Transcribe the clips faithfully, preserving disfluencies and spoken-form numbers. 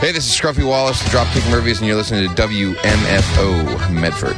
Hey, this is Scruffy Wallace, the Dropkick Murphys, and you're listening to W M F O Medford.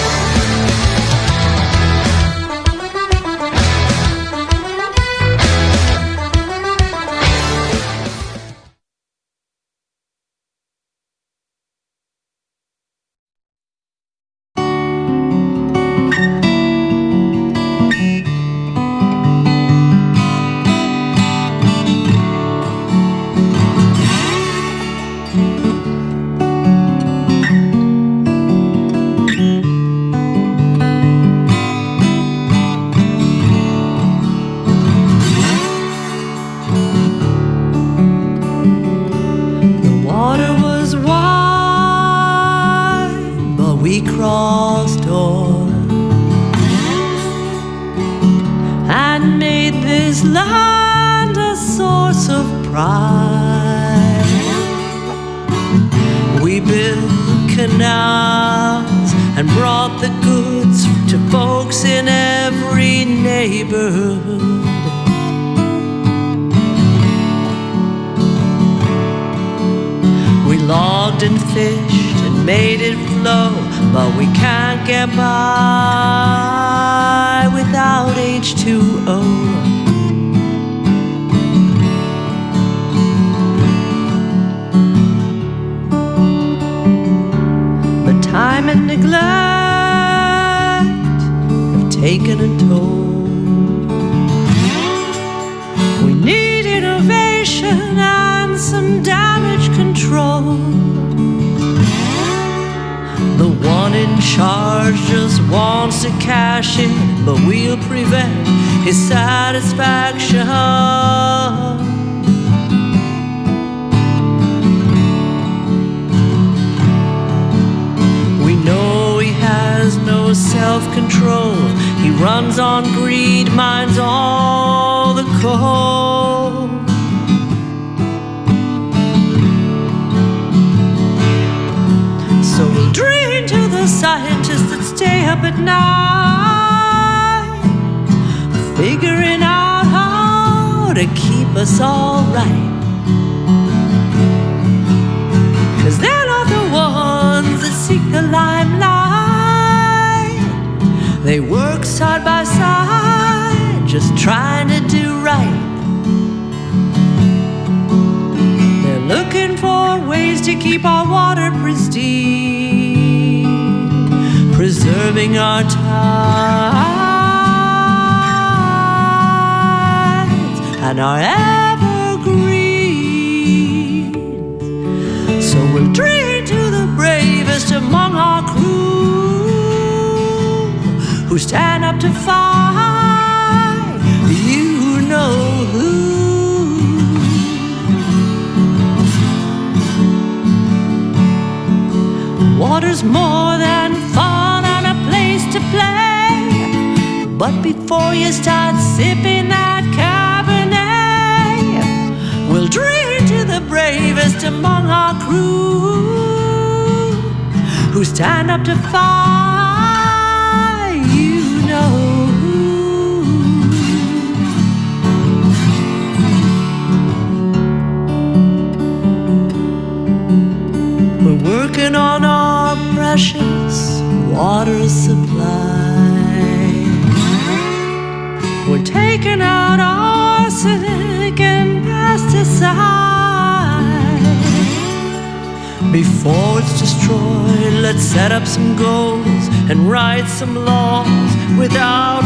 Before it's destroyed, let's set up some goals and write some laws without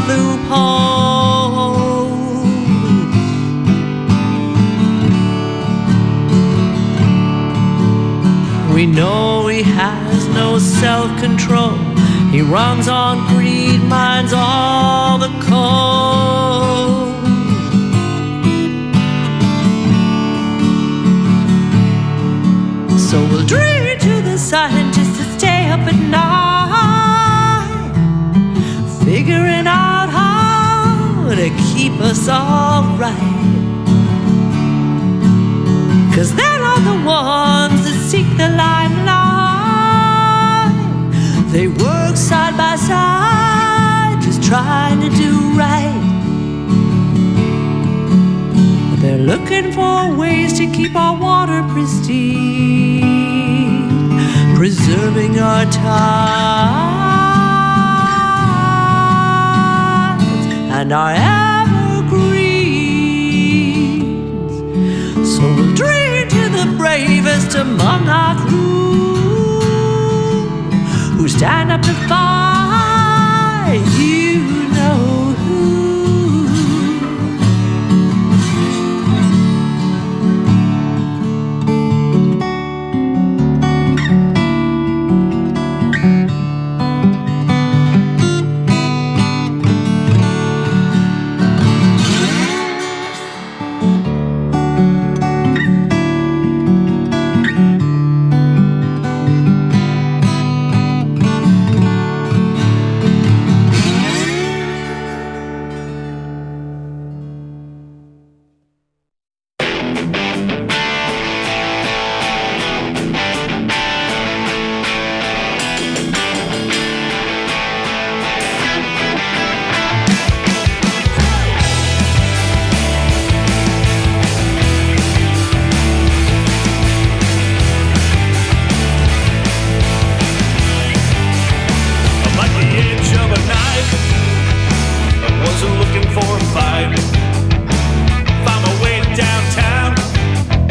loopholes. We know he has no self-control. He runs on greed, mines all the coal. So we'll dream to the scientists to stay up at night, figuring out how to keep us all right. 'Cause they're not the ones that seek the limelight. They work side by side, just trying to do right. But they're looking for ways to keep our water pristine, preserving our tides and our evergreens. So we'll drink to the bravest among our crew, who stand up to fight, you know who. Wasn't looking for a fight. Found my way downtown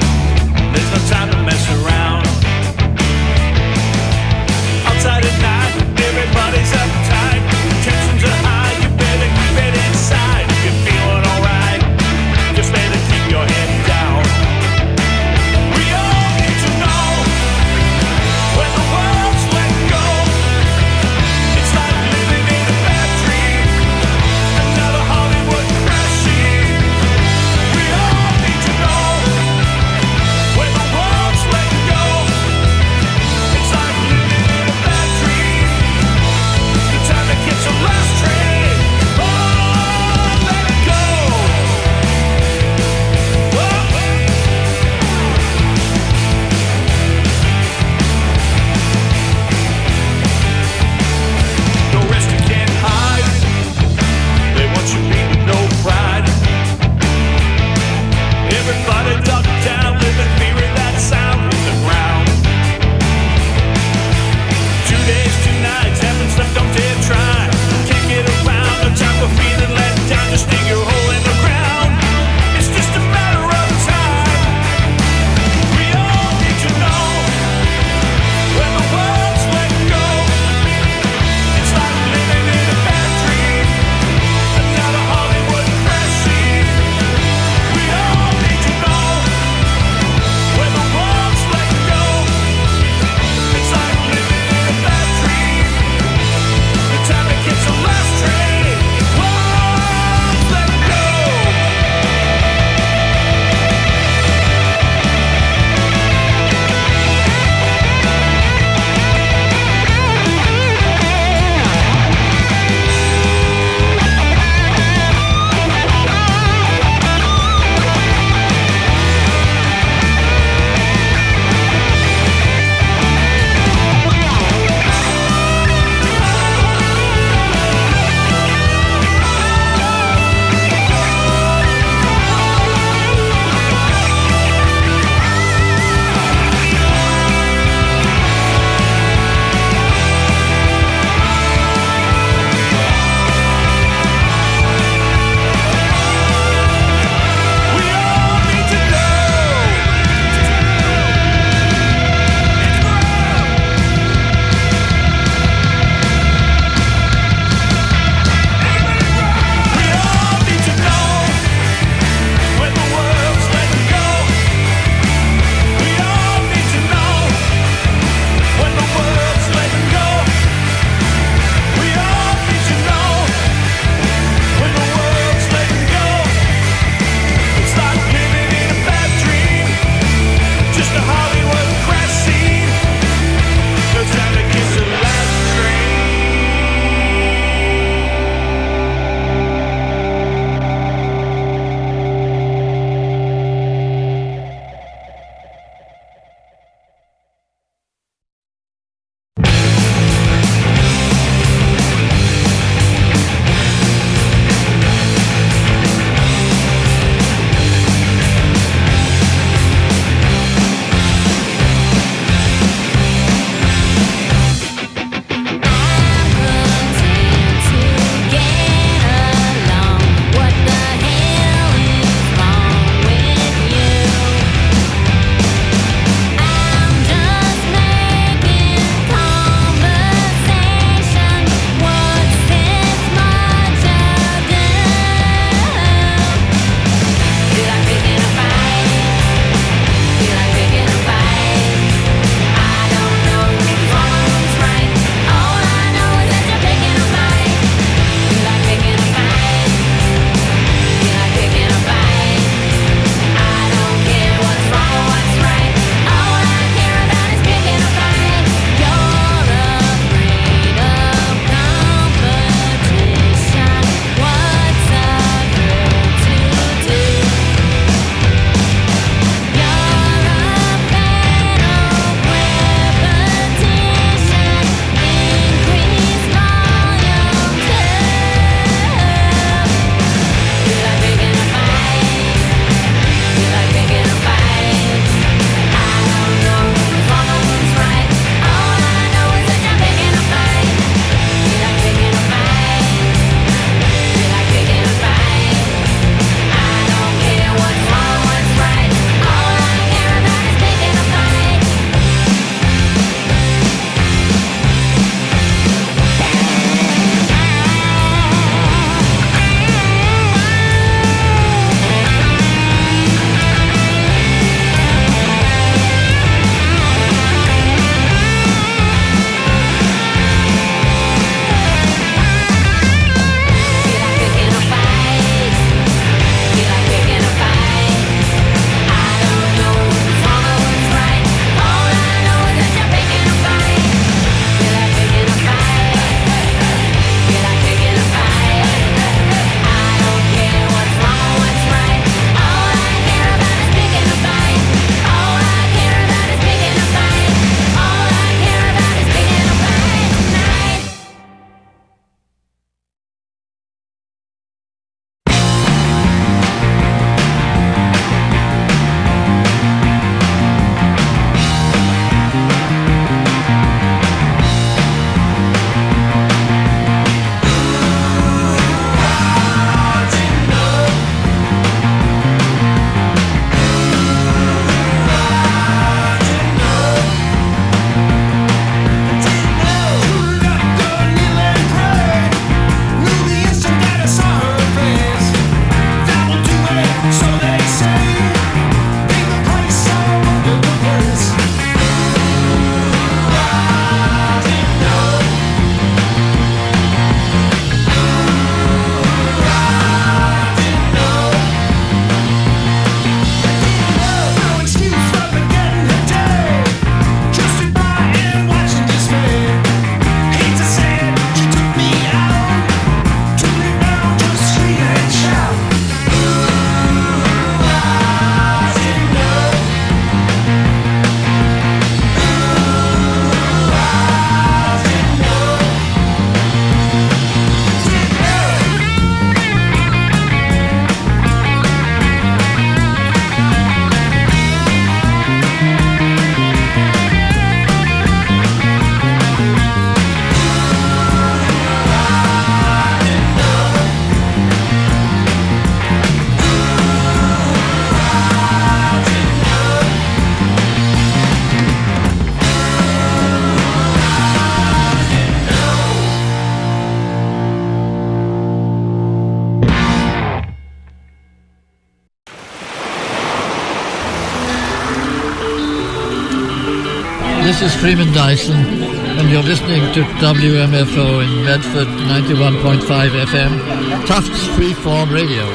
This is Freeman Dyson, and you're listening to W M F O in Medford, ninety-one point five F M, Tufts Freeform Radio.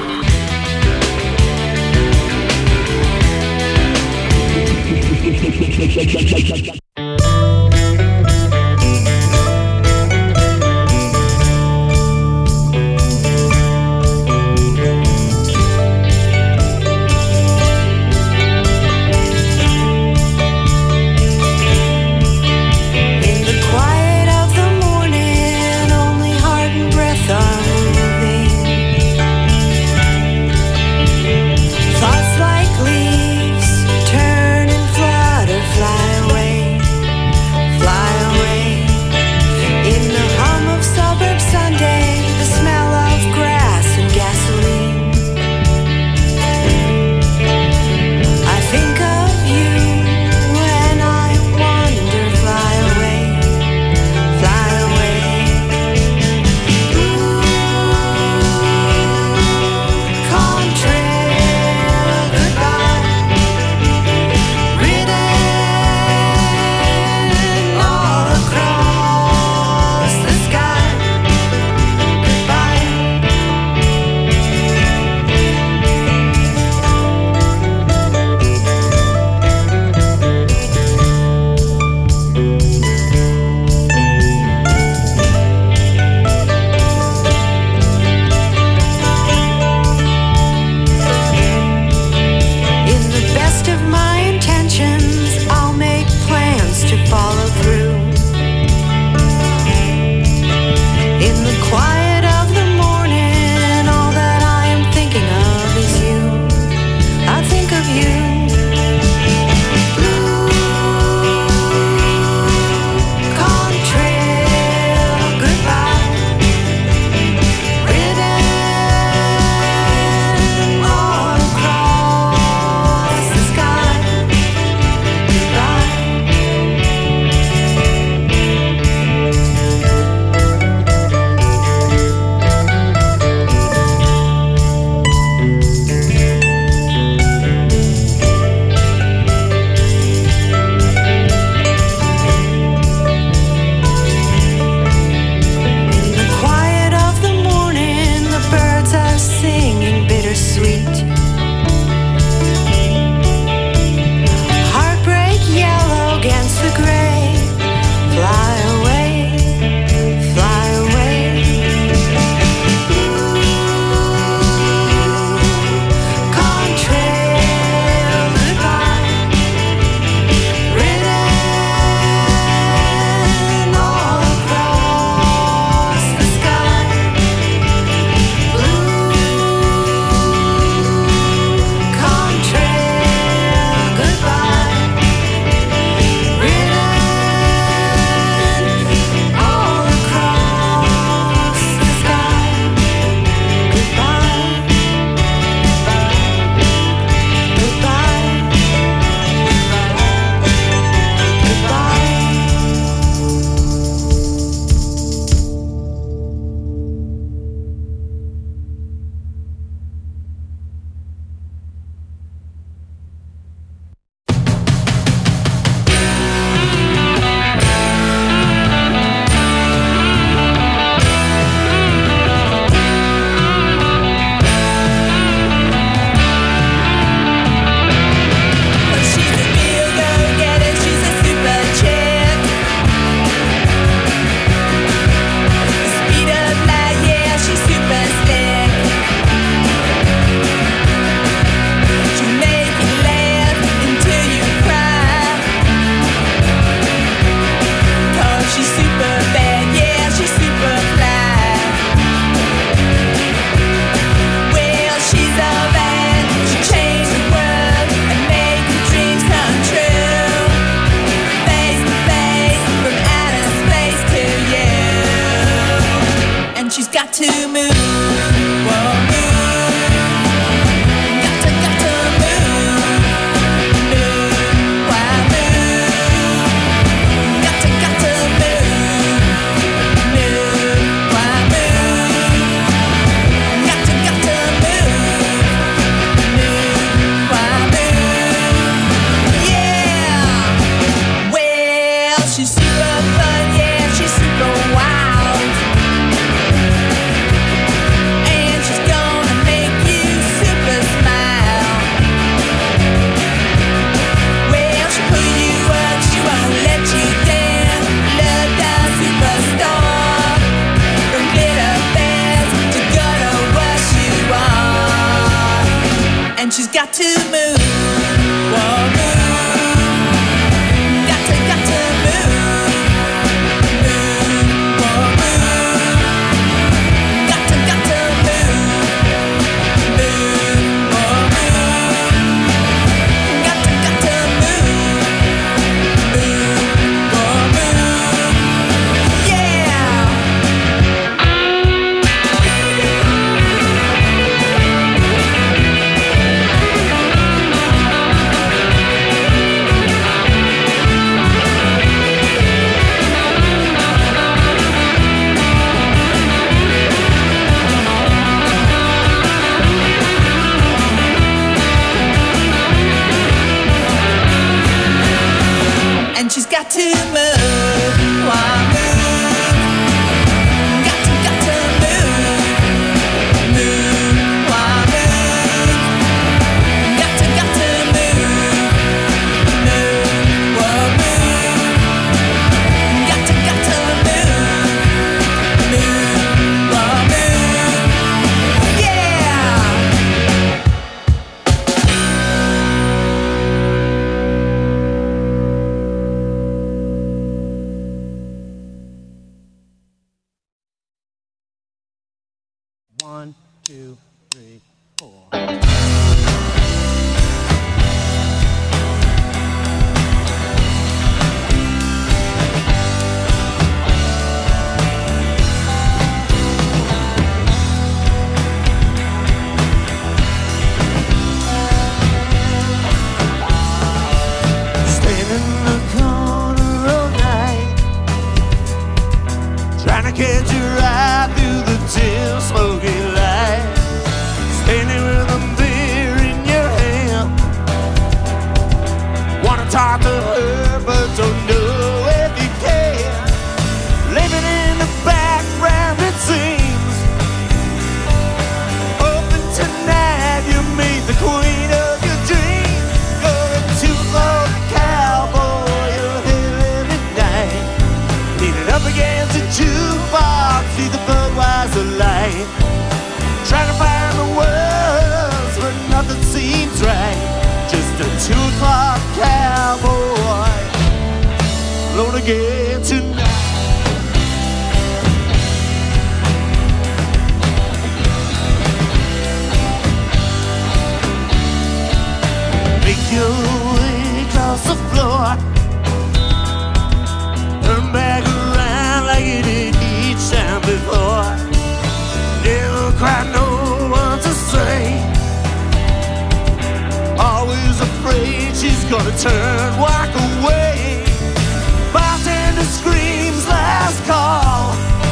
Moving. she's got to move. Whoa, move. Got to, got to move. Move. Whoa, move. Got to, got to move. Move. Whoa, move. Got to, got to move. Move. Whoa, move. Yeah. And she's got to move. Why move? Got to, got to move. Move. Why move? Got to, got to move. Move. Whoa, move. Got to, got to move. Move. Whoa, move. Yeah. One, two, three, four. Stand in the corner all night, trying to catch your eye through the dim smoky light. Standing with a beer in your hand, wanna talk to her but don't know if you can. Living in the background it seems, hoping tonight you meet the queen of your dreams. You're a two-fold cowboy, you're here every night, leaning up against a jukebox, see the Budweiser light, trying to find the words but nothing seems right. Just a two o'clock cowboy, alone again tonight. Make your way across the floor, turn back around like you did each time before. Never quite know what to say, always afraid she's gonna turn, walk away. Bartender screams last call,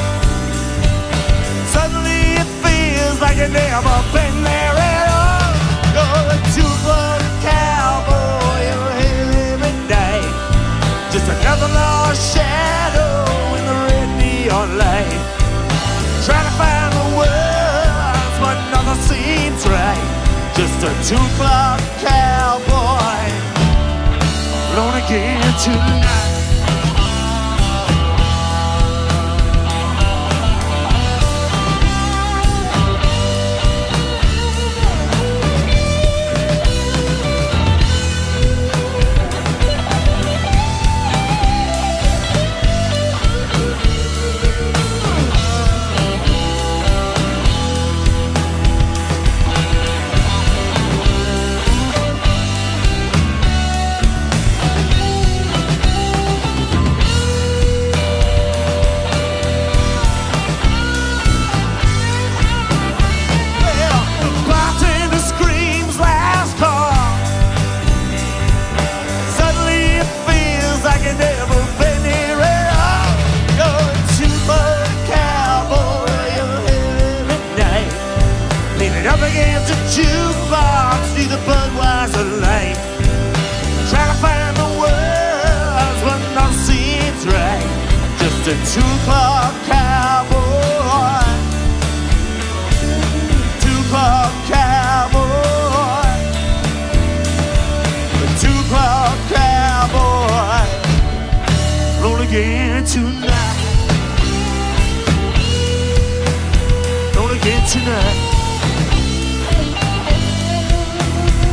suddenly it feels like you've never been there at all. You're a two-foot cowboy, you're here every night, just another lost shadow in the red neon light, trying to find the words but nothing seems right. Just a two-o'clock cowboy, alone again tonight. Up against a jukebox, see the Budweiser light, trying to find the words but nothing seems right. Just a two-o'clock cowboy, two-o'clock cowboy, a two-o'clock cowboy, roll again tonight, roll again tonight.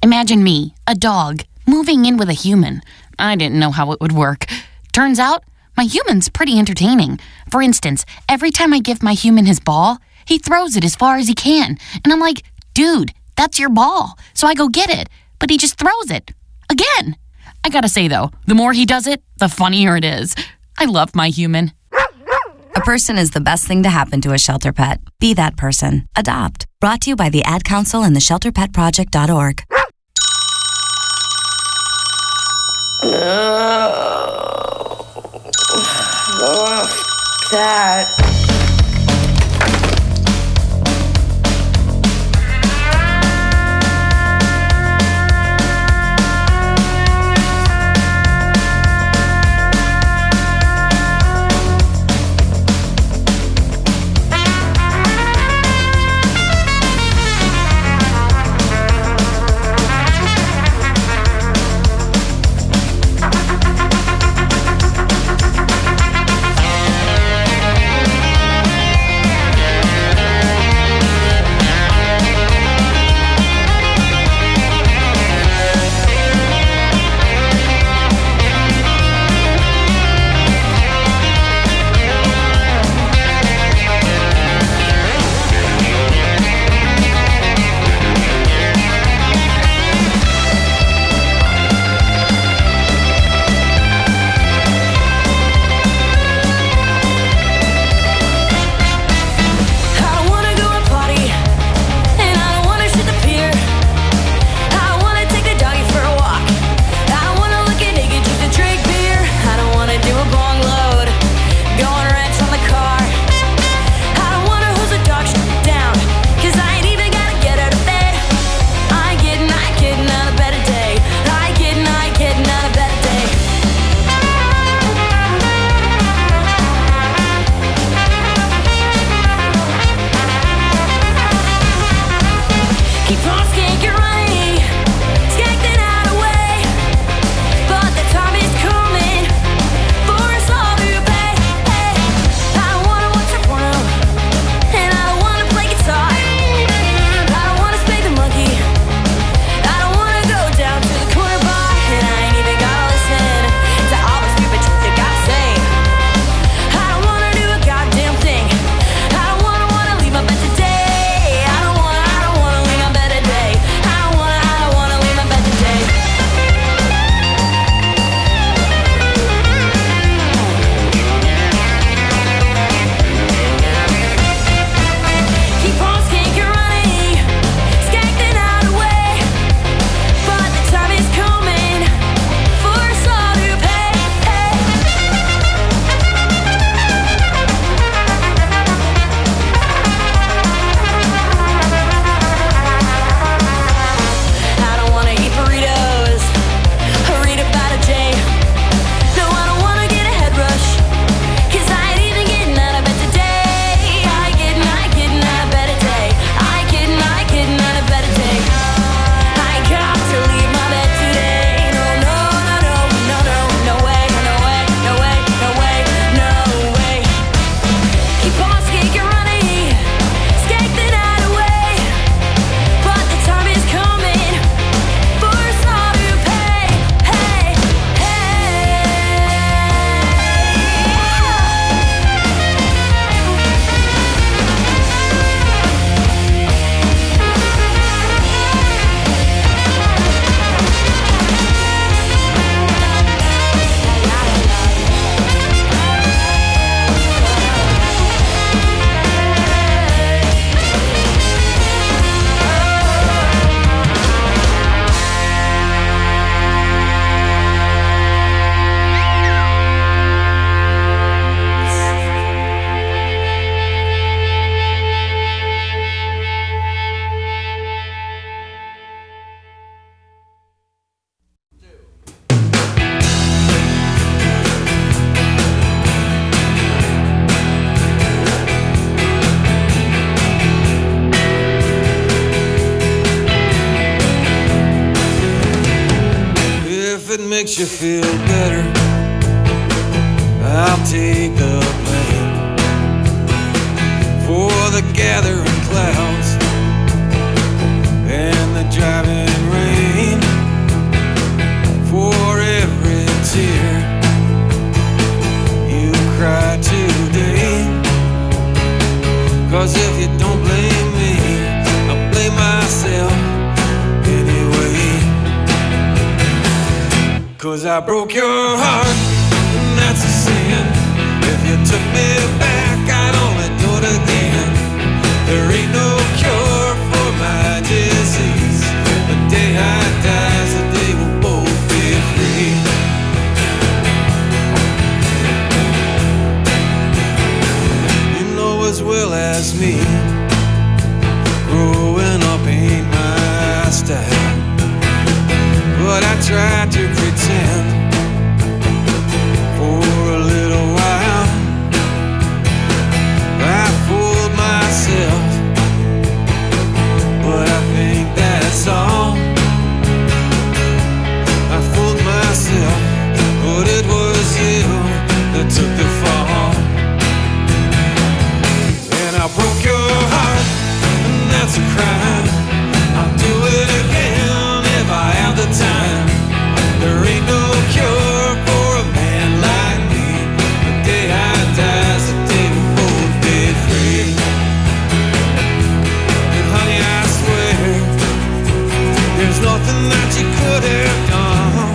Imagine me, a dog, moving in with a human. I didn't know how it would work. Turns out, my human's pretty entertaining. For instance, every time I give my human his ball, he throws it as far as he can. And I'm like, dude, that's your ball. So I go get it. But he just throws it. Again. I gotta say, though, the more he does it, the funnier it is. I love my human. A person is the best thing to happen to a shelter pet. Be that person. Adopt. Brought to you by the Ad Council and the shelter pet project dot org. Oh, oh, that. makes you feel better, I'll take the blame for the gathering clouds and the driving rain. 'cause I broke your heart, and that's a sin. If you took me back, I'd only do it again. There ain't no cure for my disease. The day I die is the day we'll both be free. You know as well as me, growing up ain't my style, but I tried to pretend for a little while. I fooled myself, but I think that's all. I fooled myself, but it was you that took the fall. And I broke your heart, and that's a crime. I'll do it again if I have the time. There ain't no cure for a man like me. The day I die is the day we'll both be free. And honey, I swear, there's nothing that you could have done.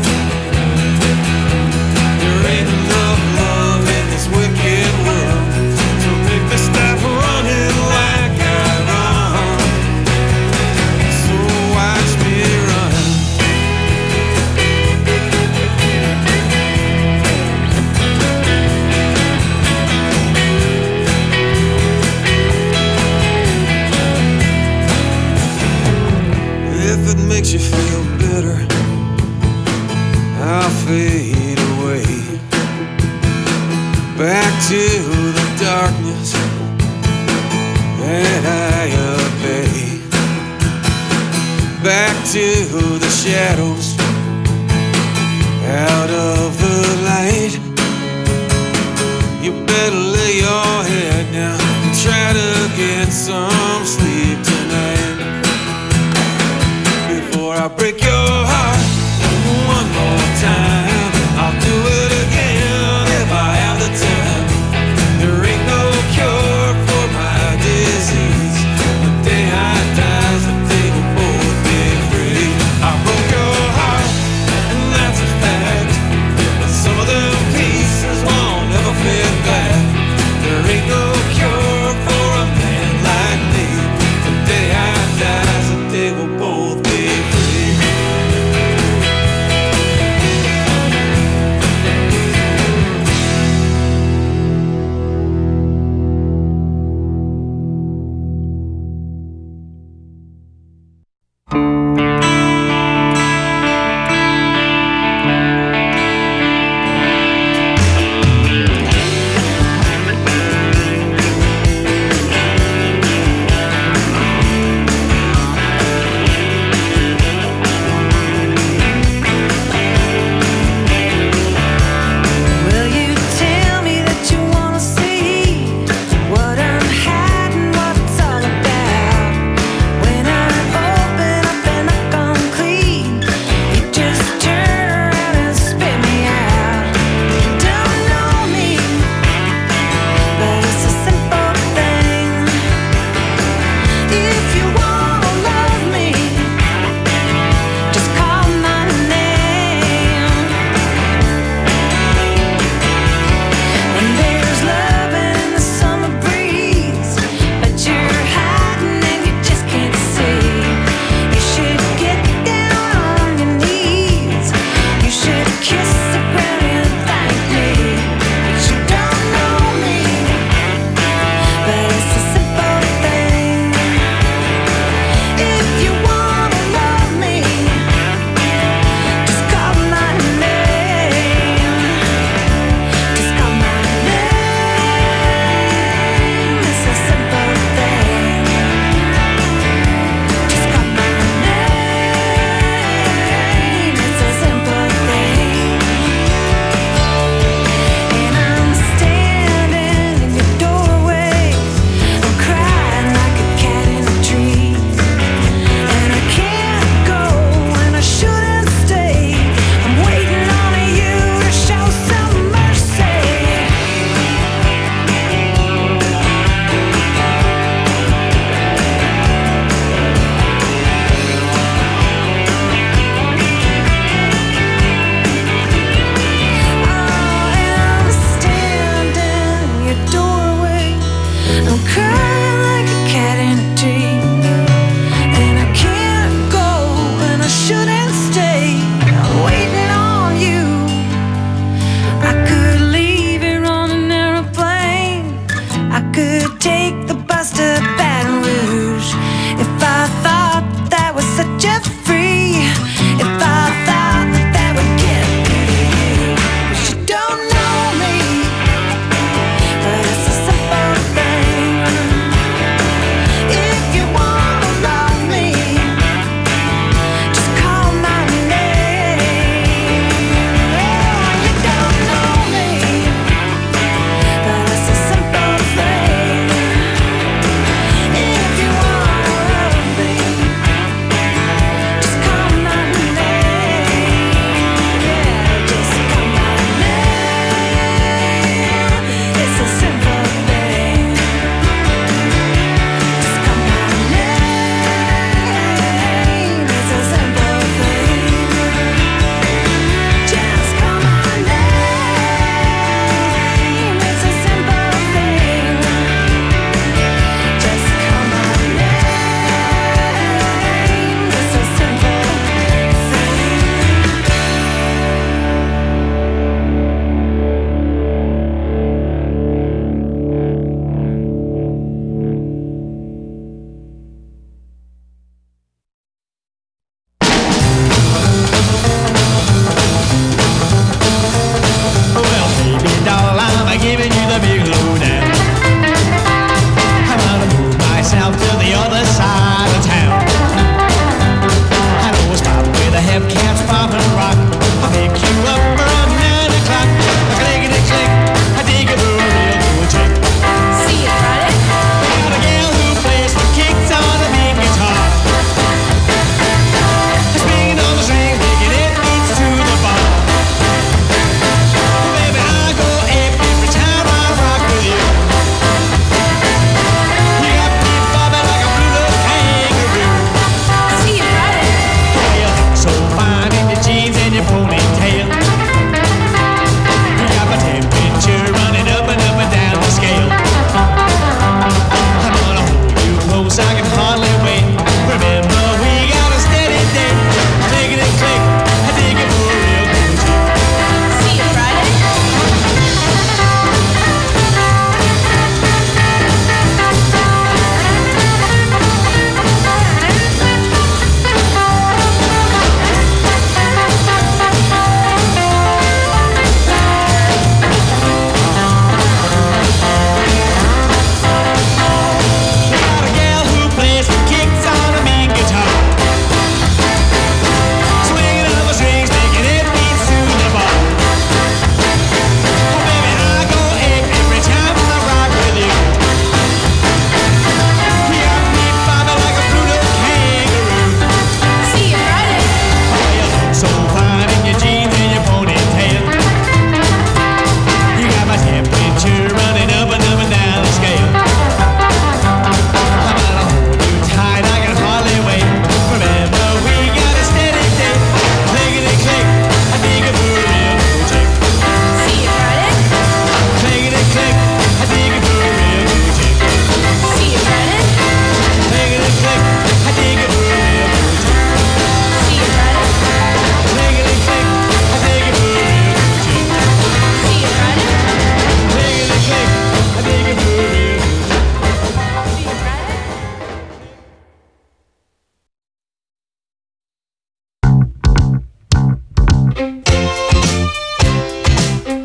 There ain't enough love in this wicked world to make me stop running like I run. So watch me run. If it makes you feel bitter, I'll fade away back to the darkness that I obey, back to the shadows, out of the light. You better lay your head down and try to get some sleep tonight before I break your heart one more time. I'll do it again if I have the time. There ain't no cure for my disease. The day I die is the day we'll both be free. I broke your heart, and that's a fact. But some of them pieces won't ever fit back. There ain't no cure for a man like me. The day I die is the day we'll both be free.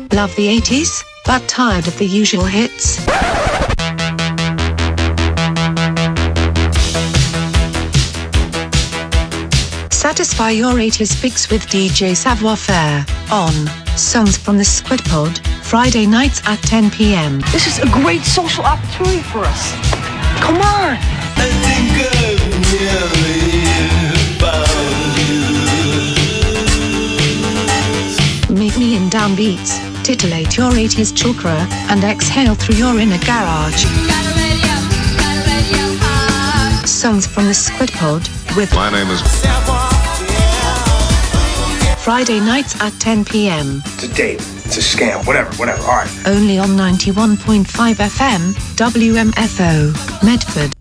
Love the eighties, but tired of the usual hits? Satisfy your eighties fix with D J Savoir Faire on Songs from the Squid Pod, Friday nights at ten p.m. This is a great social opportunity for us. Come on! I think I've nearly found you. Meet me in downbeats, titillate your eighties chakra, and exhale through your inner garage. Songs from the Squid Pod with My name is Friday nights at ten p.m. It's a date. It's a scam. Whatever, whatever. All right. Only on ninety-one point five F M, W M F O, Medford.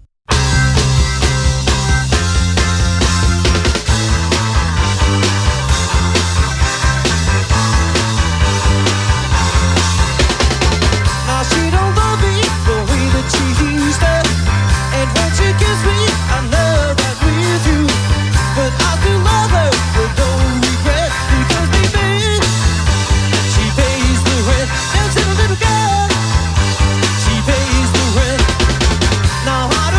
Now she don't love me the way that she used to. And when she gives me, I know that with you. But I still love her with no regret. Because baby, she pays the rent. Now she's a little girl. She pays the rent. Now I don't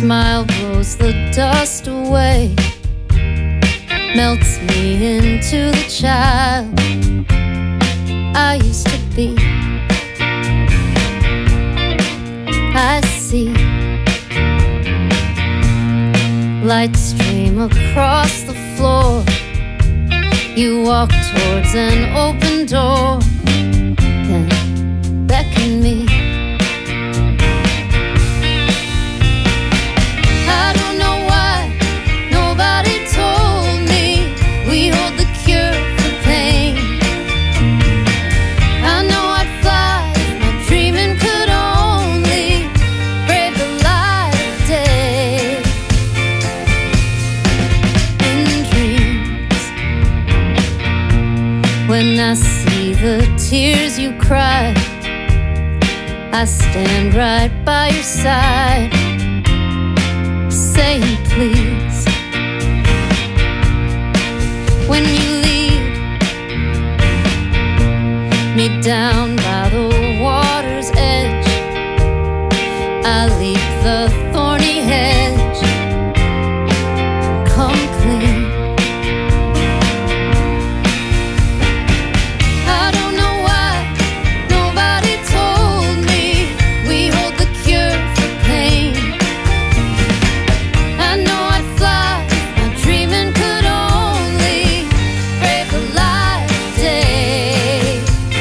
smile blows the dust away, melts me into the child I used to be. I see light stream across the floor. You walk towards an open door, then beckon me. I don't know why nobody told me we hold the cure for pain. I know I'd fly if my dreaming could only brave the light of day. In dreams, when I see the tears you cry, I stand right by your side, saying please. When you lead me down by the water's edge, I leap the thorny hedge, come clean. I don't know why nobody told me we hold the cure for pain. I know I'd fly if my dreaming could only brave the light of day.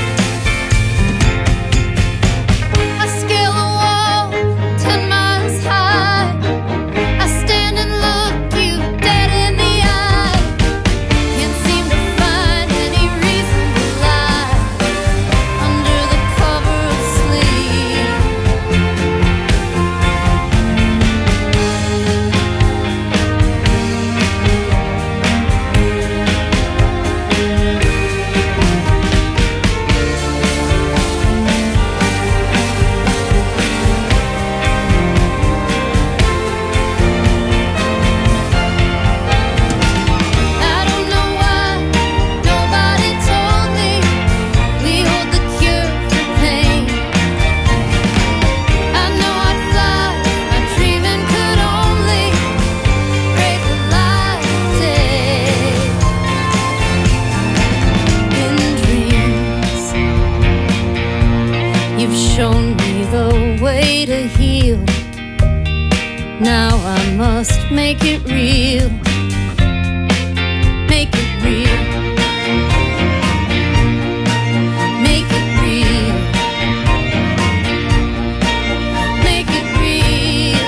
I scale a wall ten miles high. I stand and look you dead in the eye. Can't seem to find any reason to lie under the cover of sleep. I don't know why nobody told me we hold the cure for pain. I know I'd fly if my dreaming could only brave the light of day. In dreams, you've shown me the way to heal. Now I must make it real. Make it real. Make it real. Make it real.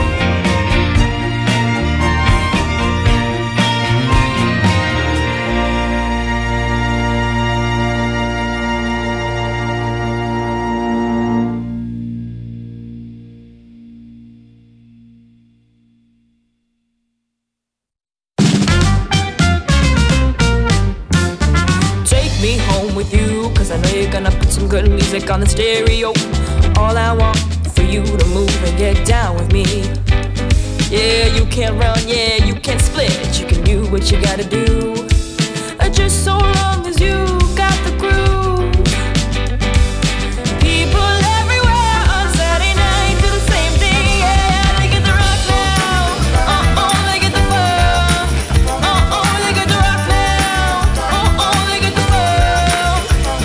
Take me home with you, cause I know you're gonna put some good music on the stereo. All I want for you to move and get down with me. Yeah, you can't run, yeah, you can't split. You can do what you gotta do. Uh, Just so long as you got the groove. People everywhere on Saturday night do the same thing, yeah. They get the rock now, uh-oh, they get the funk. Uh-oh, they get the rock now, uh-oh, they get the funk.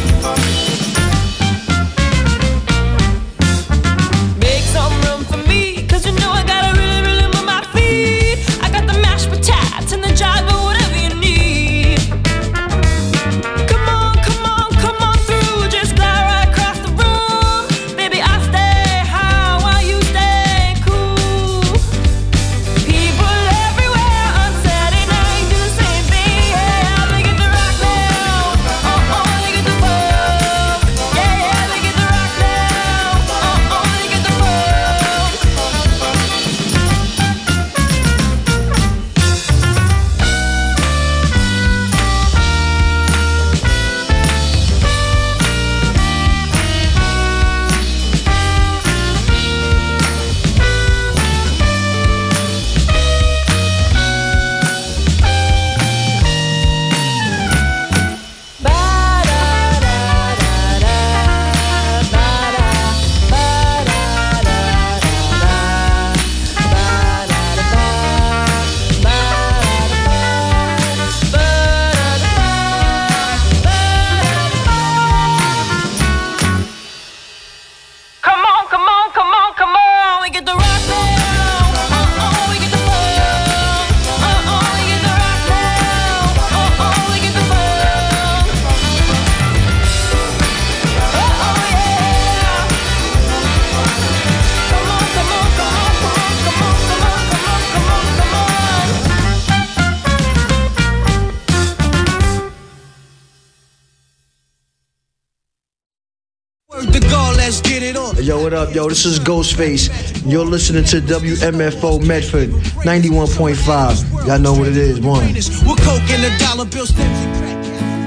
Make some room for me, cause you know I gotta really, really move my feet. I got the mashed potatoes and the jive, but whatever you need. Come on, come The goal, let's get it on. Yo, what up, yo? This is Ghostface. You're listening to W M F O Medford ninety-one point five. Y'all know what it is, one. We're coke and the dollar bill stems and crack.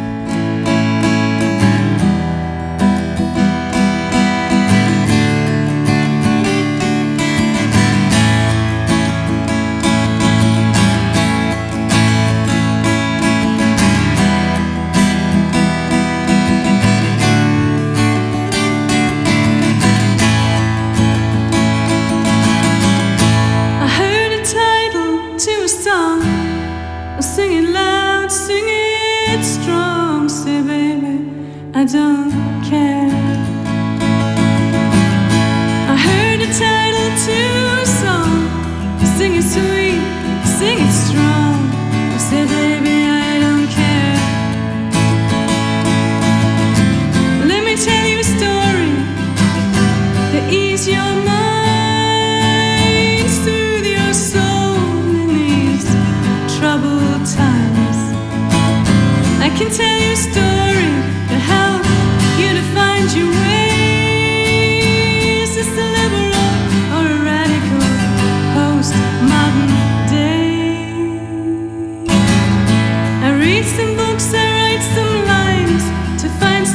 Sing it loud, sing it strong. Say, baby, I don't care.